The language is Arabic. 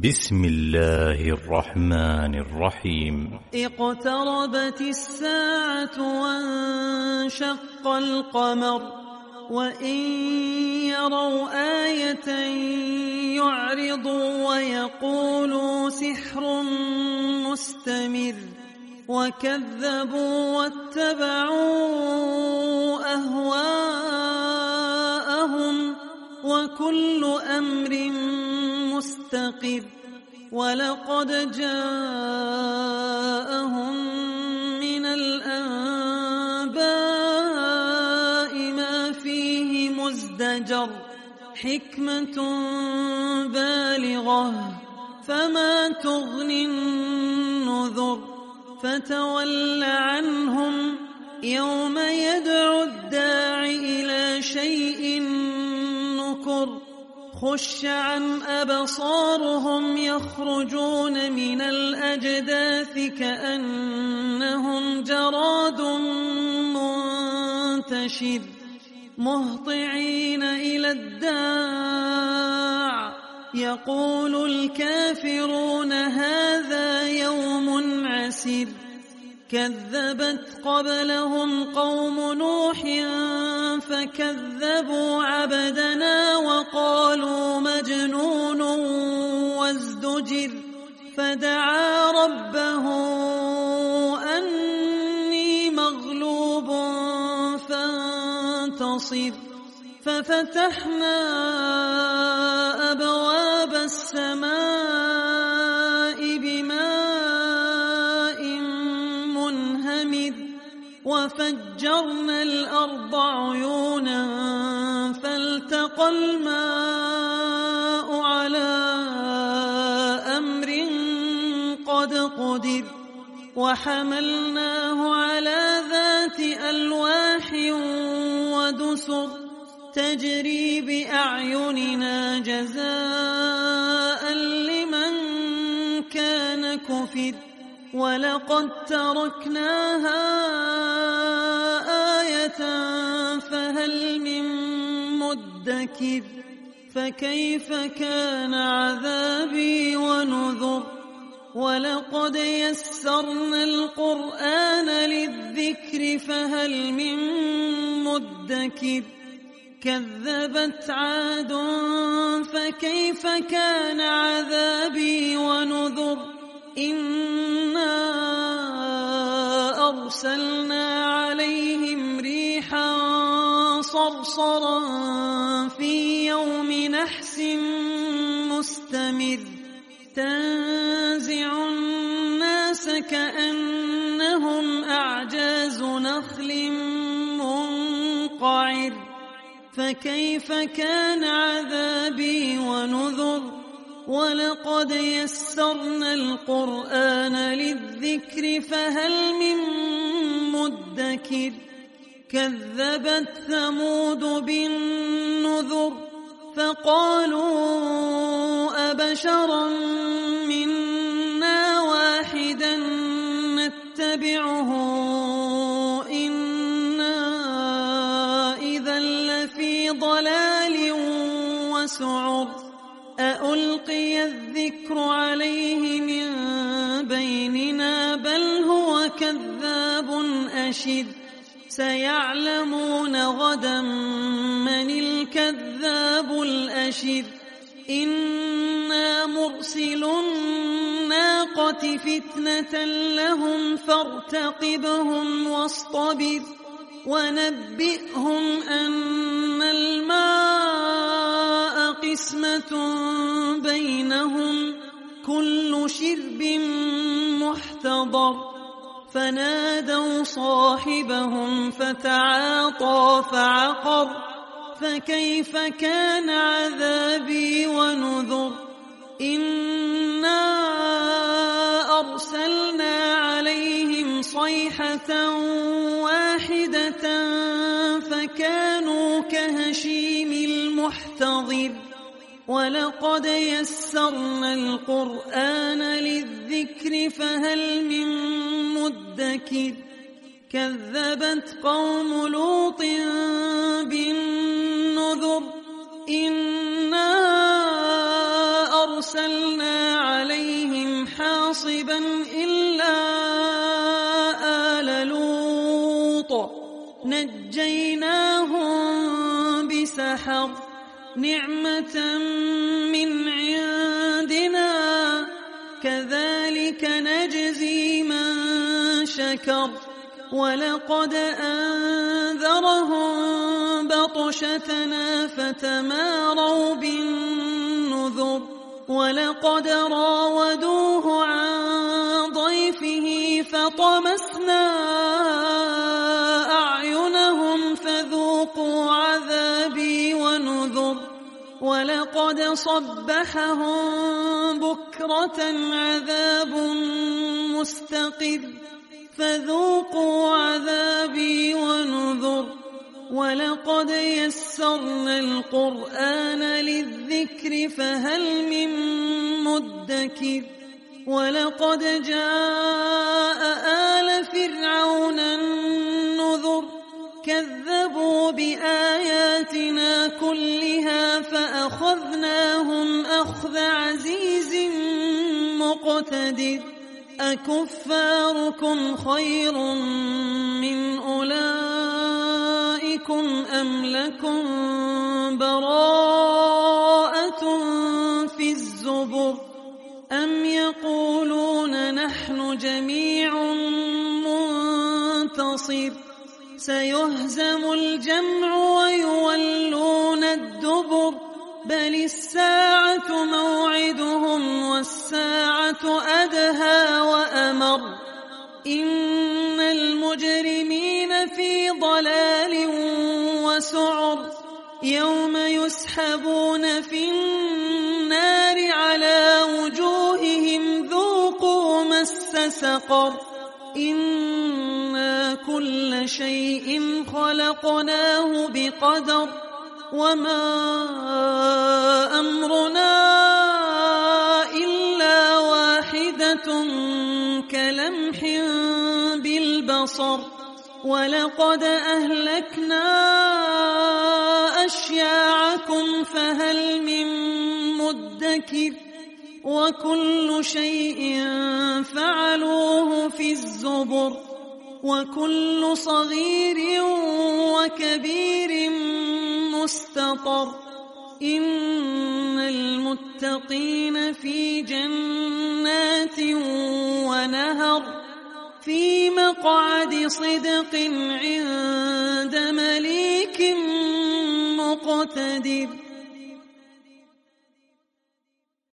بسم الله الرحمن الرحيم. اقتربت الساعة وانشق القمر وإن يروا آية يعرضوا ويقولوا سحر مستمر وكذبوا واتبعوا أهواءهم وكل أمر مستقر ولقد جاءهم من الأنباء ما فيه مزدجر حكمة بالغة فما تغني النذر فتول عنهم يوم يدعو الداع إلى شيء نكر خش عن أبصارهم يخرجون من الأجداث كأنهم جراد منتشر مهطعين إلى الداع يقول الكافرون هذا يوم عسير كذبت قبلهم قوم نوح فكذبوا عبدنا وقالوا مجنون وازدجر فدعا ربه أني مغلوب فانتصر ففتحنا أبواب السماء بماء منهمر وفجرنا الأرض عيونا فالتقى الماء على أمر قد قدر وحملناه على ذات ألواح ودسر تجري بأعيننا جزاء لمن كان كفر ولقد تركناها آية فهل من مدكر فكيف كان عذابي ونذر ولقد يسرنا القرآن للذكر فهل من مدكر كذبت عاد فكيف كان عذابي ونذر إنا أرسلنا عليهم ريحا صرصرا في يوم نحس مستمر تنزع الناس كأنهم أعجاز نخل منقعر فكيف كان عذابي ونذر ولقد يسرنا القرآن للذكر فهل من مدكر كذبت ثمود بالنذر فقالوا أبشرا منا واحدا نتبعه إنا إذا لفي ضلال وسعر أألقي الذكر عليه من بيننا بل هو كذاب أشر سيعلمون غدا من الكذاب الأشر إنا مرسل الناقة فتنة لهم فارتقبهم واصطبر ونبئهم أن الماء قسمة بينهم كل شرب محتضر فنادوا صاحبهم فتعاطى فعقر فكيف كان عذابي ونذر إنا أرسلنا عليهم صيحة واحدة فكانوا كهشيم المحتضر ولقد يسرنا القرآن للذكر فهل من مدكر كذبت قوم لوط بالنذر إنا أرسلنا عليهم حاصبا إلا آل لوط نجيناهم بسحر نعمة من عندنا كذلك نجزي من شكر ولقد أنذرهم بطشتنا فتماروا بالنذر ولقد راودوه عن ضيفه فطمسنا أعينهم فذوقوا عذابي ونذر ولقد صبحهم بكرة عذاب مستقر فذوقوا عذابي ونذر ولقد يسرنا القرآن للذكر فهل من مدكر ولقد جاء آل فرعون النذر كذبوا بآياتنا كلها فأخذناهم أخذ عزيز مقتدر أكفاركم خير من أولئكم أم لكم براءة في الزبر أم يقولون نحن جميع منتصر سيهزم الجمع ويولون الدبر بل الساعة موعدهم والساعة أدهى وأمر إن المجرمين في ضلال وسعر يوم يسحبون في النار على وجوههم ذوقوا مس سقر إنا كل شيء خلقناه بقدر وما أمرنا إلا واحدة كلمح بالبصر ولقد أهلكنا أشياعكم فهل من مدكر وكل شيء فعلوه في الزبر وكل صغير وكبير مستطر إن المتقين في جنات ونهر في مقعد صدق عند مليك مقتدر